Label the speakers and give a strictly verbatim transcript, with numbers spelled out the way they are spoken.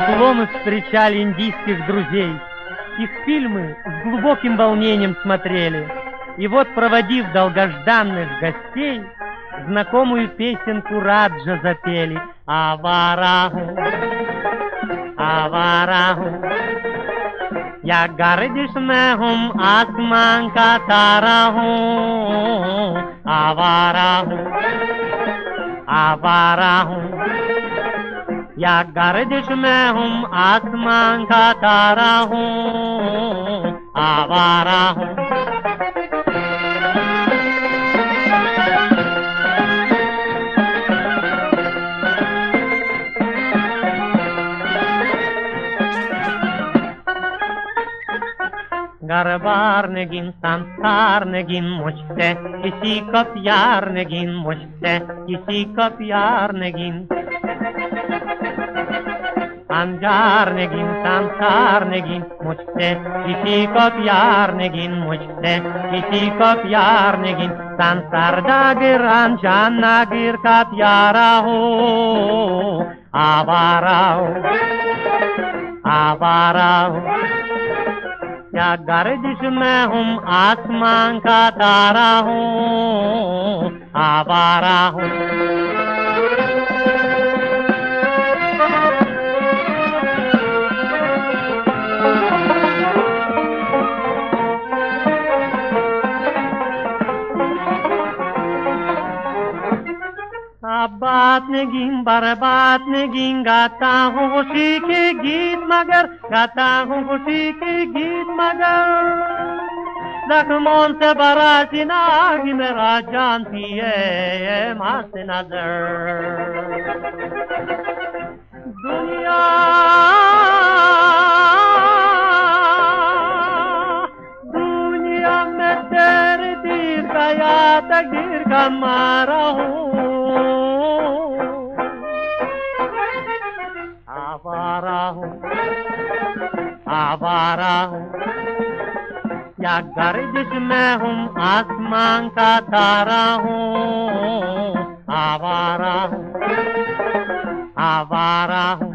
Speaker 1: тепло мы встречали индийских друзей. Их фильмы с глубоким волнением смотрели. И вот, проводив долгожданных гостей, знакомую песенку Раджа запели. Авараху, авараху, я गर्दिश में हूँ आसमान का तारा हूँ आवारा हूँ आवारा हूँ या गर्दिश में हूँ आसमान का तारा हूँ आवारा हूँ घर बार नगीन संसार नगीन मुझसे किसी का प्यार नगीन मुझसे किसी का प्यार नगीन अंजार नगीन संसार नगीन मुझसे किसी का प्यार नगीन मुझसे किसी का प्यार नगीन संसार नागिर अनजान नागिर का प्यारा हो आवारा हो आवारा हो या गर्दिश में हूँ आसमान का तारा हूँ आवारा हूँ बात नगीन बर्बाद नगीन गाता हूँ खुशी के गीत मगर गाता हूँ खुशी के गीत मगर जख्मों से भरा सीना की मेरा जानती है माँ से नजर दुनिया दुनिया में तेरे दिल का या तकदीर का मारा हूँ आवारा हूँ आवारा हूँ या गर्दिश में हूँ आसमान का तारा हूँ आवारा हूँ आवारा हूँ